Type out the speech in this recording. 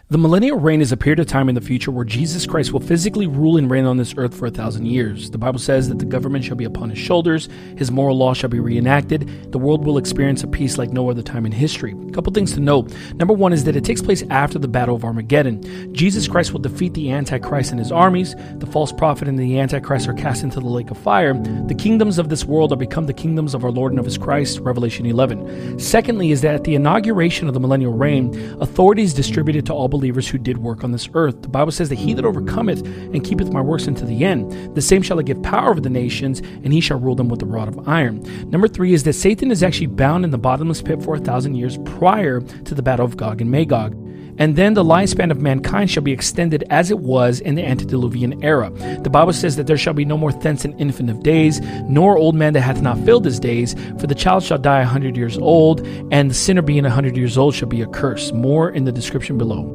The millennial reign is a period of time in the future where Jesus Christ will physically rule and reign on this earth for 1,000 years. The Bible says that the government shall be upon his shoulders, his moral law shall be reenacted, the world will experience a peace like no other time in history. A couple things to note. Number one is that it takes place after the Battle of Armageddon. Jesus Christ will defeat the Antichrist and his armies. The false prophet and the Antichrist are cast into the lake of fire. The kingdoms of this world are become the kingdoms of our Lord and of his Christ, Revelation 11. Secondly is that at the inauguration of the millennial reign, authority is distributed to all believers who did work on this earth. The Bible says that he that overcometh and keepeth my works unto the end, the same shall I give power over the nations, and he shall rule them with a rod of iron. Number three is that Satan is actually bound in the bottomless pit for 1,000 years prior to the battle of Gog and Magog. And then the lifespan of mankind shall be extended as it was in the antediluvian era. The Bible says that there shall be no more thence an infant of days, nor old man that hath not filled his days, for the child shall die 100 years old, and the sinner being 100 years old shall be accursed. More in the description below.